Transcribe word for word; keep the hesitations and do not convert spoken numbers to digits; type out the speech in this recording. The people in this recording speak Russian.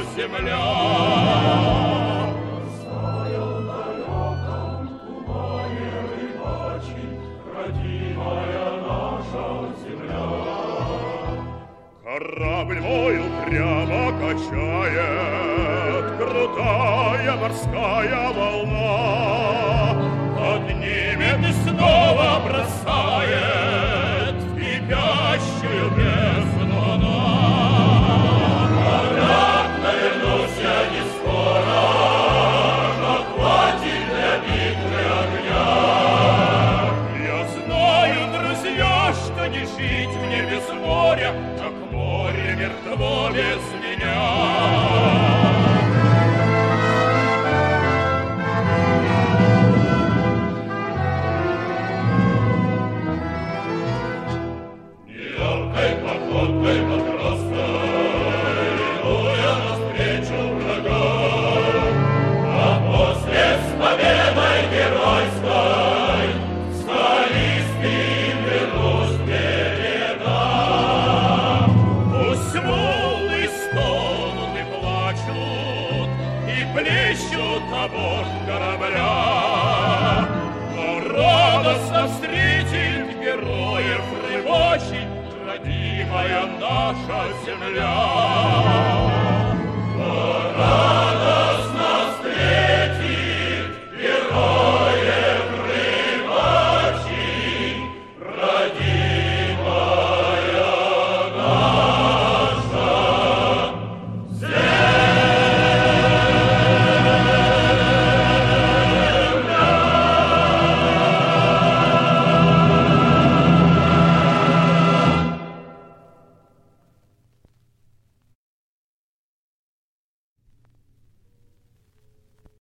земля. Стоял в далеком тумане рыбачий, родимая наша земля. Корабль мой упрямо качает крутая морская волна, поднимет и снова бросает в кипящую бездну она. Обратно вернусь я не скоро, но хватит для битвы огня. Я знаю, друзья, что не жить мне без моря, как море мертво без меня. Нелегкой походкой матросской иду я навстречу врагам, а после с победой геройской скалистым вернусь к берегам. Пусть волны стонут и плачут, и плещут о борт корабля, но радостно встретит героев рыбачий родимая наша земля.